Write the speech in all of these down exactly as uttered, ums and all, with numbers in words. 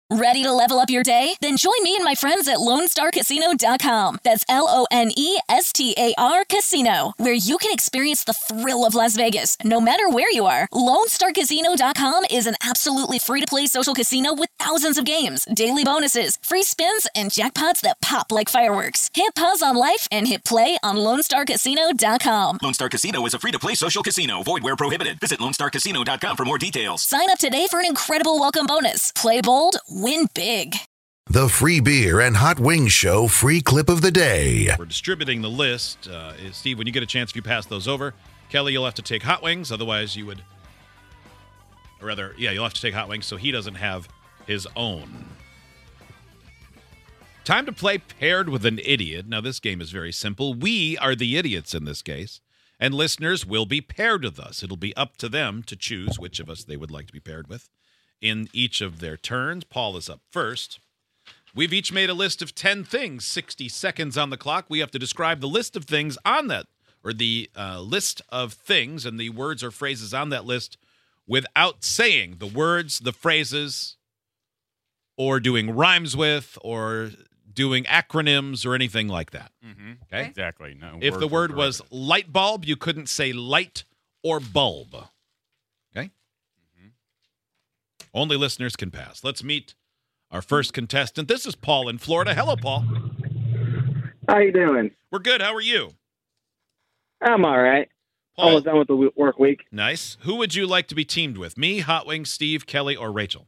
Ready to level up your day? Then join me and my friends at Lone Star Casino dot com. That's L O N E S T A R Casino, where you can experience the thrill of Las Vegas, no matter where you are. Lone Star Casino dot com is an absolutely free-to-play social casino with thousands of games, daily bonuses, free spins, and jackpots that pop like fireworks. Hit pause on life and hit play on Lone Star Casino dot com. Lone Star Casino is a free-to-play social casino. Void where prohibited. Visit Lone Star Casino dot com for more details. Sign up today for an incredible welcome bonus. Play bold, win big. The Free Beer and Hot Wings Show free clip of the day. We're distributing the list. Uh, Steve, when you get a chance, if you pass those over, Kelly, you'll have to take hot wings. Otherwise, you would, or rather, yeah, you'll have to take hot wings so he doesn't have his own. Time to play Paired with an Idiot. Now, this game is very simple. We are the idiots in this case, and listeners will be paired with us. It'll be up to them to choose which of us they would like to be paired with in each of their turns. Paul is up first. We've each made a list of ten things, sixty seconds on the clock. We have to describe the list of things on that, or the uh, list of things and the words or phrases on that list without saying the words, the phrases, or doing rhymes with, or doing acronyms or anything like that. Mm-hmm. Okay? Exactly. No. If the word was light bulb, you couldn't say light or bulb. Okay? Only listeners can pass. Let's meet our first contestant. This is Paul in Florida. Hello, Paul. How you doing? We're good. How are you? I'm all right. Paul. Almost done with the w- work week. Nice. Who would you like to be teamed with? Me, Hot Wings, Steve, Kelly, or Rachel?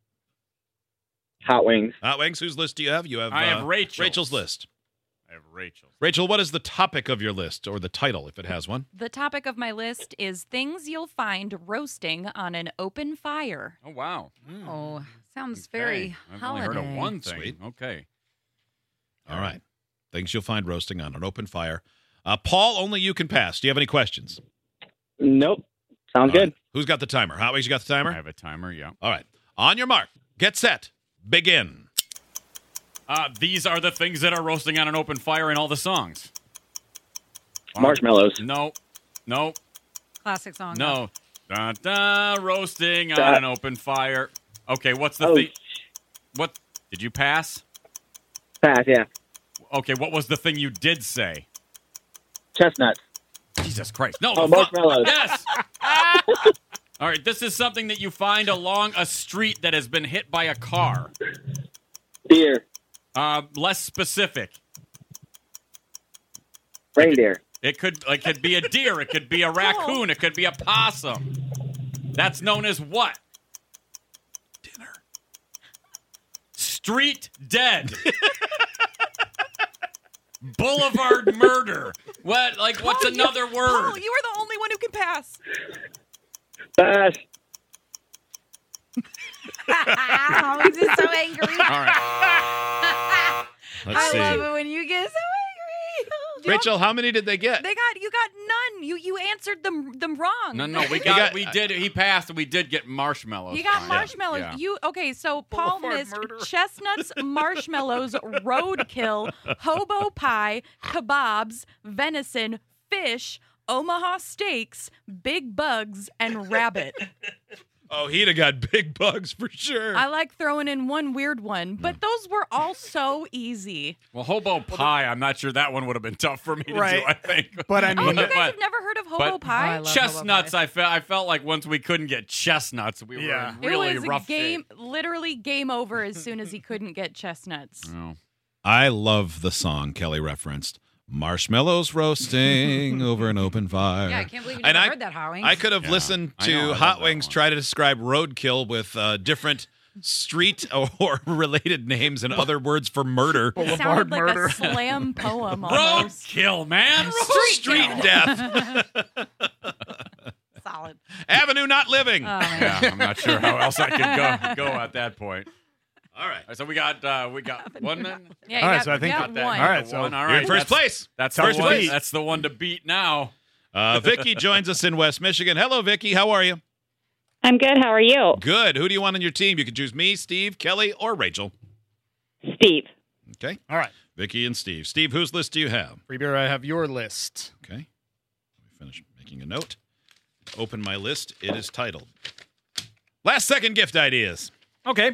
Hot Wings. Hot Wings, whose list do you have? You have I have uh, Rachel's. Rachel's list. I have Rachel. Rachel, what is the topic of your list, or the title, if it has one? The topic of my list is things you'll find roasting on an open fire. Oh, wow. Oh, sounds Okay. very I've holiday. only heard of one thing. Sweet. Okay. All right. Things you'll find roasting on an open fire. Uh, Paul, only you can pass. Do you have any questions? Nope. Sounds All good. right. Who's got the timer? Hot Wings, you got the I timer? have a timer, yeah. All right. On your mark. Get set. Begin. Uh, these are the things that are roasting on an open fire in all the songs. Marshmallows. No. No. Classic song. No. Da, da, roasting on Da- an open fire. Okay, what's the Oh, thing? What? Did you pass? pass, yeah. Okay, what was the thing you did say? Chestnuts. Jesus Christ. No. Oh, the fu- marshmallows. Yes. All right, this is something that you find along a street that has been hit by a car. Deer. Uh, less specific. Reindeer. It could it could be a deer. It could be a raccoon. It could be a possum. That's known as what? Dinner. Street dead. Boulevard murder. What? Like, what's Paul, you- another word? Paul, you are the only one who can pass. Pass. Oh, he's just so angry. All right. Let's I see. love it when you get so angry. Rachel, how many did they get? They got you got none. You you answered them them wrong. No, no, we You got, got- we did, he passed, and we did get marshmallows. You got Fine. marshmallows. Yeah. You okay? So Paul Boulevard missed murder. chestnuts, marshmallows, roadkill, hobo pie, kebabs, venison, fish, Omaha steaks, big bugs, and rabbit. Oh, he'd have got big bugs for sure. I like throwing in one weird one, but those were all so easy. Well, hobo pie, I'm not sure that one would have been tough for me to Right. do, I think. But I Oh, mean, you guys but- have never heard of hobo but- pie? I love Chestnuts, hobo I felt I felt like once we couldn't get chestnuts, we were Yeah. in really it was rough game, shape. literally game over as soon as he couldn't get chestnuts. Oh. I love the song Kelly referenced. Marshmallows roasting over an open fire. Yeah, I can't believe you And never I- heard that, Howie. I could have Yeah, listened I to know, I love Hot that Wings one. try to describe roadkill with uh, different street or related names and other words for murder. It sounded like a slam poem almost. Roadkill, man. Street death. Solid. Avenue not living. Oh, man. Yeah, I'm not sure how else I could go go at that point. All right. All right, so we got uh, we got one man. Yeah, All right, you got, so I think- you Got got that. one. All right, The so one. All You're right, in first that's, place. That's First the one. place. That's the one to beat now. Uh, Vicky joins us in West Michigan. Hello, Vicky. How are you? I'm good. How are you? Good. Who do you want on your team? You can choose me, Steve, Kelly, or Rachel. Steve. Okay. all right. Vicky and Steve. Steve, whose list do you have? Free beer, I have your list. Okay. Let me finish making a note. Open my list. It is titled Last Second Gift Ideas. Okay.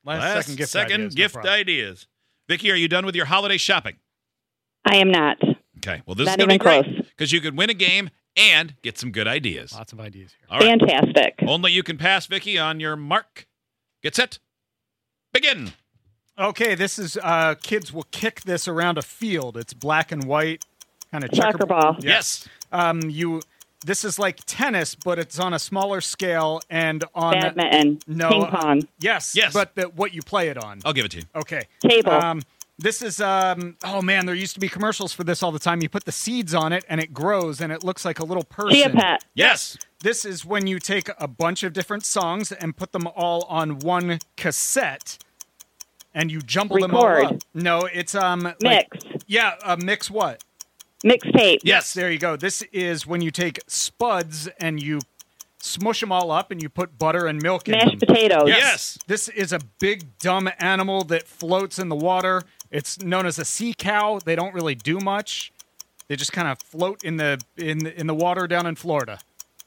Last, Last second gift second ideas, no gift problem. ideas. Vicky, are you done with your holiday shopping? I am not. Okay. Well, this Not is going to be even great close. because you could win a game and get some good ideas. Lots of ideas here. All right. Fantastic. Only you can pass, Vicky, on your mark. Get set. Begin. Okay, this is uh, kids will kick this around a field. It's black and white, kind of Soccer ball. Yes. Um, you. This is like tennis, but it's on a smaller scale and on Badminton. No, Ping uh, pong. yes, Yes. but the, what you play it on. I'll give it to you. Okay. Table. Um, this is um. Oh man, there used to be commercials for this all the time. You put the seeds on it, and it grows, and it looks like a little person. Chia Pet. Yes. This is when you take a bunch of different songs and put them all on one cassette, and you jumble them all Record. up. No, it's um. like- Mix. yeah, uh, mix what? Mixtape. Yes. There you go. This is when you take spuds and you smush them all up and you put butter and milk in Mashed them. potatoes. Yes. This is a big dumb animal that floats in the water. It's known as a sea cow. They don't really do much. They just kind of float in the in the, in the water down in Florida.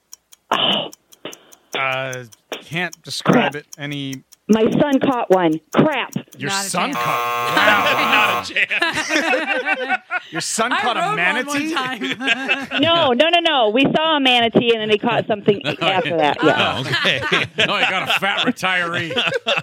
Uh, can't describe it any. My son caught one. Crap. Your Not a son chance. caught. Not a chance. Your son I caught rode a one manatee. one time. No, no, no, no. We saw a manatee and then he caught something after that. Yeah. Oh, okay. Oh, I got a fat retiree.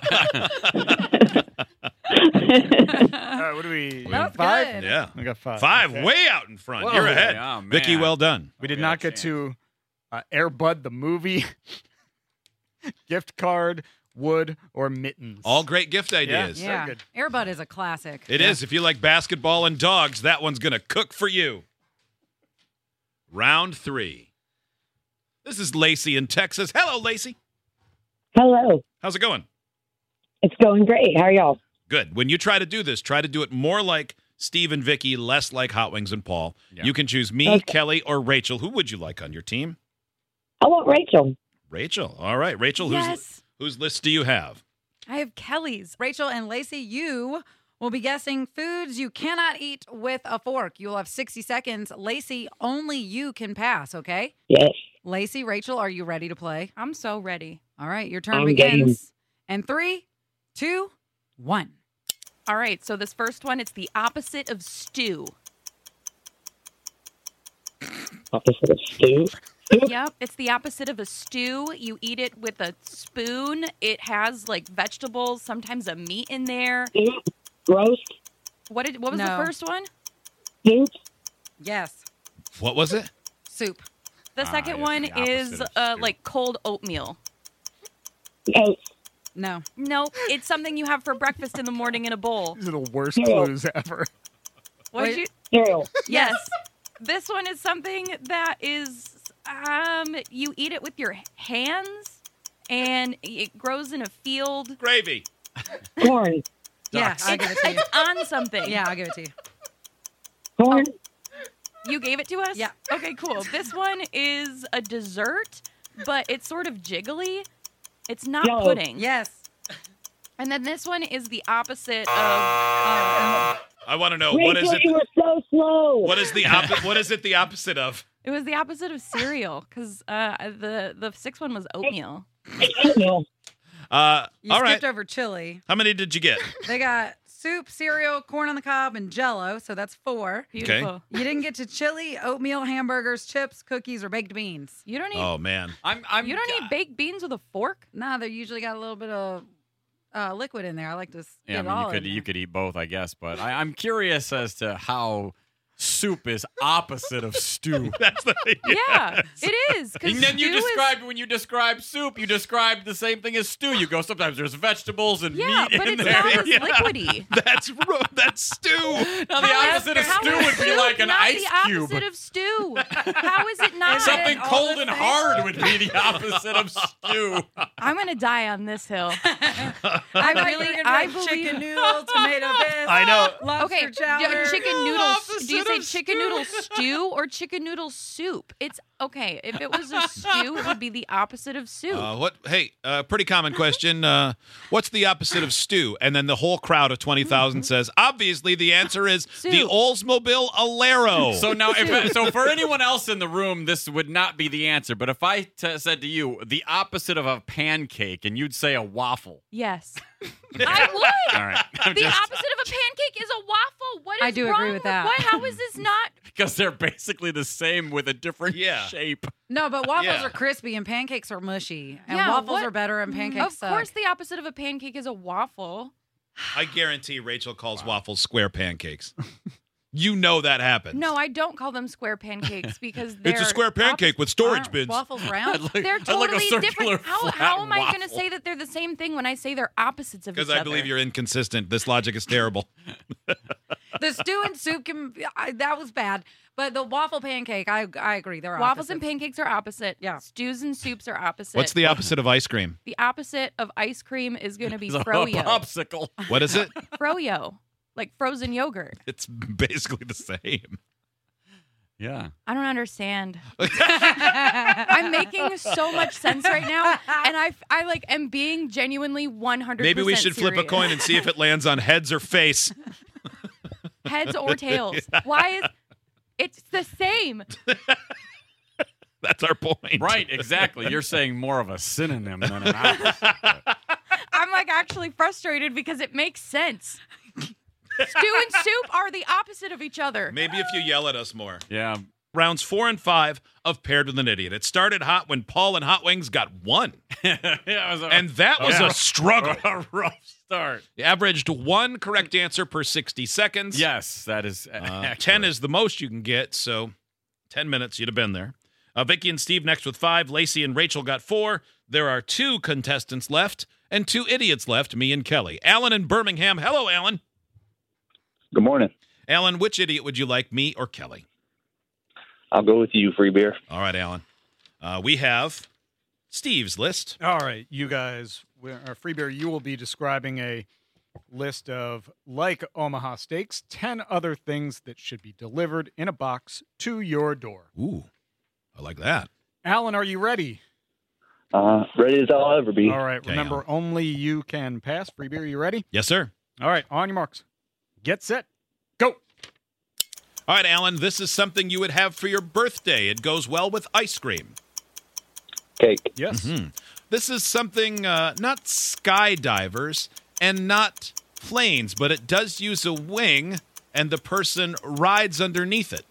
Uh, what do we? That was five? good. Yeah. I got five. Five, Okay. way out in front. Whoa. You're ahead. Yeah, man. Vicky, well done. We did Okay, not got a get to uh, Air Bud the movie, gift card, wood, or mittens. All great gift ideas. Yeah. good. Airbud is a classic. It is. If you like basketball and dogs, that one's going to cook for you. Round three. This is Lacey in Texas. Hello, Lacey. Hello. How's it going? It's going great. How are y'all? Good. When you try to do this, try to do it more like Steve and Vicky, less like Hot Wings and Paul. Yeah. You can choose me, Okay. Kelly, or Rachel. Who would you like on your team? I want Rachel. Rachel. All right, Rachel. Yes. Whose whose list do you have? I have Kelly's. Rachel and Lacey, you will be guessing foods you cannot eat with a fork. You will have sixty seconds. Lacey, only you can pass, okay? Yes. Lacey, Rachel, are you ready to play? I'm so ready. All right, your turn I'm begins. game. And three, two, one. All right, so this first one, it's the opposite of stew. Opposite of stew. Yep, it's the opposite of a stew. You eat it with a spoon. It has like vegetables, sometimes a meat in there. Roast. What did? What was No. the first one? Soup. Yes, What was it? soup. The Ah, second yes, one the opposite is of uh, stew. like cold oatmeal. Oats. No. No, it's something you have for breakfast in the morning in a bowl. These are the worst Yeah. clues ever. What did you? Cereal. Yes. This one is something that is um you eat it with your ducks, and it grows in a field. Gravy. Corn. Yeah, Ducks. I'll give it to you. It's on something. Yeah, I'll give it to you. Corn. You gave it to us? Yeah. Okay, cool. This one is a dessert, but it's sort of jiggly. It's not Yellow. pudding. Yes. And then this one is the opposite of um, I want to know what is Rachel, it? you were so slow. What is the opposite? What is it the opposite of? it was the opposite of cereal because uh, the the sixth one was oatmeal. Oatmeal. Uh, You all right. skipped over chili. How many did you get? They got soup, cereal, corn on the cob, and Jello. So that's four. Beautiful. You didn't get to chili, oatmeal, hamburgers, chips, cookies, or baked beans. You don't eat. Oh man. I'm, I'm, you don't eat baked beans with a fork. Nah, they usually got a little bit of uh, liquid in there. I like to s- Yeah, I get mean, it all you could in there. you could eat both, I guess, but I, I'm curious as to how soup is opposite of stew. That's the Yeah, it is. 'cause And then you stew is- described when you describe soup, you described the same thing as stew. You go sometimes there's vegetables and Yeah, meat but in it's there. not as Yeah. liquidy. That's ro- that's stew. Now the How is- opposite of how stew is would be soup like an not ice the cube. opposite of stew. How is it not? Something all cold the and same. hard would be the opposite of stew. I'm gonna die on this hill. I I really, really- I I believe believe- chicken noodle, tomato bisque. I know. Lobster Okay, chowder. chicken noodles. Do you Opposite say of chicken stew. noodle stew or chicken noodle soup. It's okay. If it was a stew, it would be the opposite of soup. Uh, what? Hey, uh, pretty common question. Uh, what's the opposite of stew? And then the whole crowd of twenty thousand says, obviously, the answer is the Soup. Oldsmobile Alero. So now, if, so for anyone else in the room, this would not be the answer. But if I t- said to you the opposite of a pancake, and you'd say a waffle, Yes. I would. all right, I'm The just- opposite of a pancake is a waffle. What is I do wrong agree with that. What? How is this not? because they're basically the same with a different Yeah. shape. No, but waffles Yeah. are crispy and pancakes are mushy. And Yeah, waffles what- are better and pancakes Of suck. course, the opposite of a pancake is a waffle. I guarantee Rachel calls waffles square pancakes. You know that happens. No, I don't call them square pancakes because they're It's a square pancake with storage Aren't bins. waffles round? Like- They're I like a totally circular different. How, flat how am I going to waffle. say that they're the same thing when I say they're opposites of each Because other? I believe you're inconsistent. This logic is terrible. The stew and soup can. I, that was bad. But the waffle pancake, I I agree. They're Waffles and opposites. pancakes are opposite. Yeah. Stews and soups are opposite. What's the opposite of ice cream? The opposite of ice cream is going to be It's a froyo. popsicle. What is it? Froyo, like frozen yogurt. It's basically the same. Yeah. I don't understand. I'm making so much sense right now, and I, I like am being genuinely one hundred. Maybe we should flip a serious. coin and see if it lands on heads or face. Heads or tails. Why is it's the same? That's our point. Right, exactly. You're saying more of a synonym than an opposite. I'm like actually frustrated because it makes sense. Stew and soup are the opposite of each other. Maybe if you yell at us more. Yeah. Rounds four and five of Paired with an Idiot. It started hot when Paul and Hot Wings got one. yeah it was a, And that was Yeah. a struggle. a rough start. You averaged one correct answer per sixty seconds. Yes, that is Uh, accurate. ten is the most you can get, so ten minutes you'd have been there. Uh, Vicky and Steve next with five. Lacey and Rachel got four. There are two contestants left and two idiots left, me and Kelly. Alan in Birmingham. Hello, Alan. Good morning. Alan, which idiot would you like, me or Kelly? I'll go with you, free beer. All right, Alan. Uh, we have Steve's list. All right, you guys, we- our free beer, you will be describing a list of, like Omaha Steaks, ten other things that should be delivered in a box to your door. Ooh, I like that. Alan, are you ready? Uh, ready as I'll ever be. All right, Okay, remember, Alan. only you can pass. Free beer, you ready? Yes, sir. All right, on your marks. Get set. Go. All right, Alan, this is something you would have for your birthday. It goes well with ice cream. Cake. Yes. Hmm. This is something uh, not skydivers and not planes, but it does use a wing, and the person rides underneath it.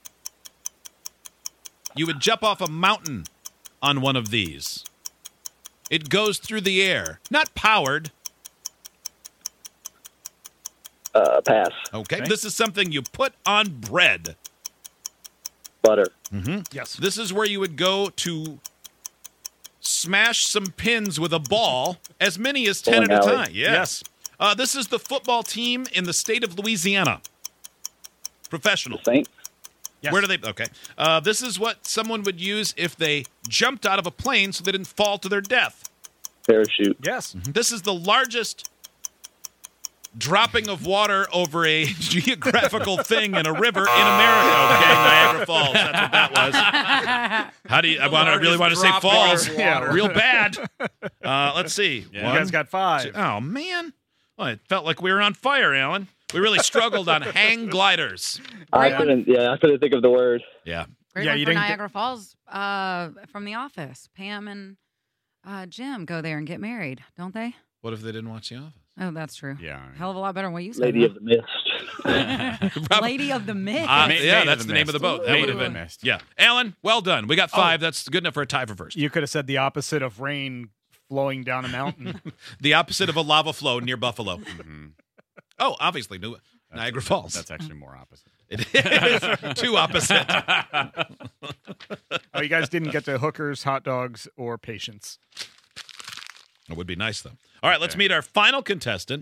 You would jump off a mountain on one of these. It goes through the air, not powered. Uh, pass. Okay. Okay. This is something you put on bread. Butter. Yes. This is where you would go to smash some pins with a ball, as many as ten Bowling at a alley. time. Yes. Uh, this is the football team in the state of Louisiana. Professional. Saints. Yes. Where do they? Okay. Uh, this is what someone would use if they jumped out of a plane so they didn't fall to their death. Parachute. Yes. This is the largest dropping of water over a geographical thing in a river in America. Okay, Niagara Falls. That's what that was. How do you? I want. I really want to say dropping falls. of Yeah, water. Real bad. Uh, let's see. Yeah. You guys got five. Oh man. Well, it felt like we were on fire, Alan. We really struggled on hang gliders. I Great couldn't. Yeah, I couldn't think of the word. Yeah. Great Yeah, one you for didn't get- Niagara Falls uh, from The Office. Pam and uh, Jim go there and get married, don't they? What if they didn't watch The Office? Oh, that's true. Yeah. Hell of a lot better than what you said. Lady huh? of the Mist. Lady of the Mist. Uh, Ma- yeah, Maid that's of the the name of the Mist. boat. That Maid would of have the been. Mist. Yeah. Alan, well done. We got five. That's good enough for a tie for first. You could have said the opposite of rain flowing down a mountain. The opposite of a lava flow near Buffalo. Mhm. Oh, obviously, New Niagara Falls. That's actually more opposite. It is too opposite. Oh, you guys didn't get to hookers, hot dogs, or patience. It would be nice, though. All right, let's Okay. meet our final contestant.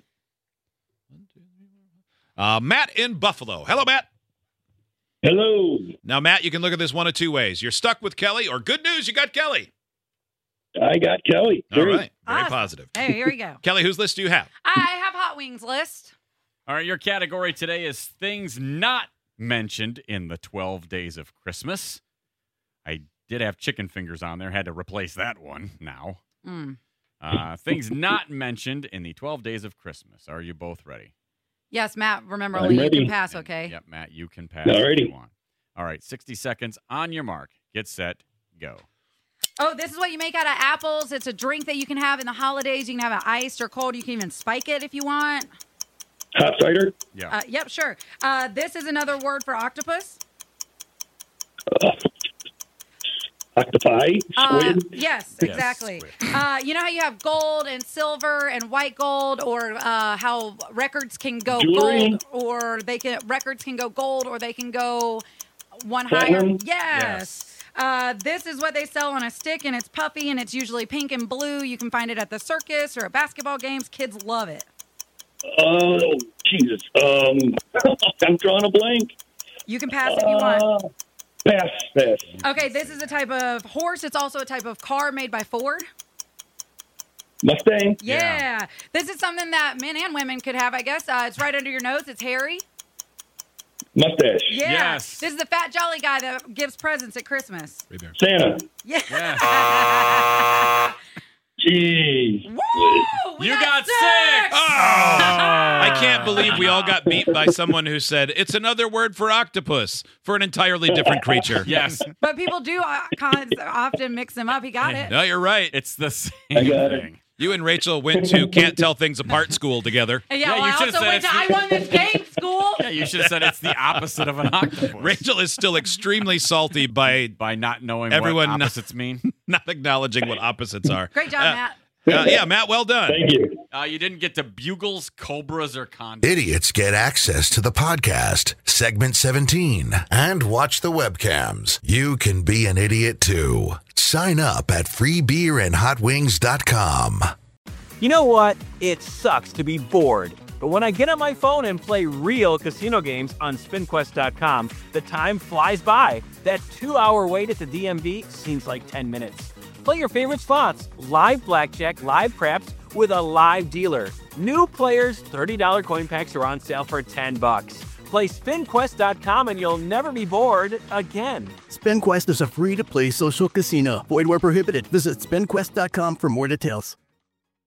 Uh, Matt in Buffalo. Hello, Matt. Hello. Now, Matt, you can look at this one of two ways. You're stuck with Kelly, or good news, you got Kelly. I got Kelly. All right, very Awesome. positive. Hey, here we go. Kelly, whose list do you have? I have Hot Wings list. All right, your category today is things not mentioned in the twelve Days of Christmas. I did have chicken fingers on there. Had to replace that one now. Mm. Uh, things not mentioned in the twelve Days of Christmas. Are you both ready? Yes, Matt. Remember, I'm only you ready. can pass, okay? Yep, Matt, you can pass if Alrighty. you want. All right, sixty seconds on your mark. Get set, go. Oh, this is what you make out of apples. It's a drink that you can have in the holidays. You can have it iced or cold. You can even spike it if you want. Hot cider. Yeah. Uh, yep, sure. Uh, this is another word for octopus. Uh, octopi. Uh, Squid. yes, Yes, exactly. squid. Uh, you know how you have gold and silver and white gold, or uh, how records can go Jewelry. gold, or they can records can go gold, or they can go one Platinum. higher. Yes. Uh, this is what they sell on a stick, and it's puffy, and it's usually pink and blue. You can find it at the circus or at basketball games. Kids love it. Oh, Jesus. Um, I'm drawing a blank. You can pass if you want. Uh, pass, pass. Okay, this is a type of horse. It's also a type of car made by Ford. Mustang. Yeah. Yeah. This is something that men and women could have, I guess. Uh, it's right under your nose. It's hairy. Mustache. Yeah. Yes. This is the fat jolly guy that gives presents at Christmas. Santa. Yeah. Yeah. Jeez. Woo! We You got six! six! I can't believe we all got beat by someone who said it's another word for octopus for an entirely different creature. Yes, But people do uh, con- often mix them up. He got it. No, you're right. it's the same I got it. thing. You and Rachel went to Can't Tell Things Apart school together. Yeah, Yeah, well, you I should've also said went to it's I the- Won This Game school. Yeah, you should have said it's the opposite of an octopus. Rachel is still extremely salty by By not knowing Everyone- what opposites mean. not acknowledging what opposites are. Great job, Uh, Matt. uh, yeah, Matt, well done. Thank you. Uh, you didn't get to bugles, cobras, or condoms. Idiots get access to the podcast, segment seventeen, and watch the webcams. You can be an idiot too. Sign up at free beer and hot wings dot com. You know what? It sucks to be bored. But when I get on my phone and play real casino games on spin quest dot com, the time flies by. That two-hour wait at the D M V seems like ten minutes. Play your favorite spots, live blackjack, live craps, with a live dealer. New players, thirty dollars coin packs are on sale for ten bucks. Play spin quest dot com and you'll never be bored again. SpinQuest is a free-to-play social casino. Void where prohibited. Visit spin quest dot com for more details.